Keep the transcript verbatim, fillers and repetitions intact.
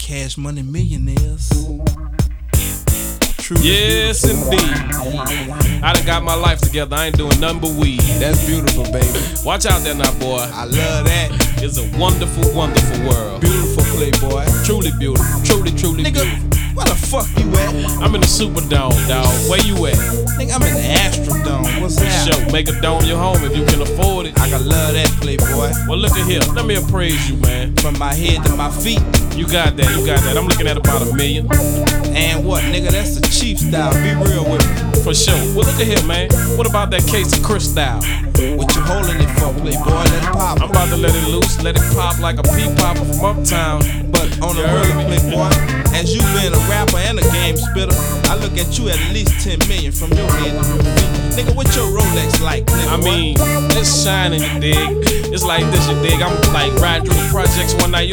Cash Money Millionaires. True. Yes, indeed. I done got my life together. I ain't doing nothing but weed. That's beautiful, baby. Watch out there now, boy. I love that. It's a wonderful, wonderful world. Beautiful playboy. Truly beautiful. Truly, truly Nigga, beautiful. where the fuck you at? I'm in the Superdome, dawg. Where you at? Nigga, I'm in the Astrodome. What's that? Show. Make a dome your home if you can afford it. I can love that playboy. Well, look at here. Let me appraise you, man. From my head to my feet. You got that. You got that. I'm looking at about a million. And what, nigga? That's the cheap style. Be real with me. For sure. Well, look at here, man. What about that case of Cristal? What you holding it for, playboy? Let it pop. I'm about to let it loose. Let it pop like a pea popper from uptown. But on the You heard real, me? playboy, as you being a rapper and a game spitter, I look at you at least ten million from your head to your feet. Nigga, what your Rolex like, playboy? I mean, it's shining, you dig? It's like this, you dig? I'm like riding through the projects one night.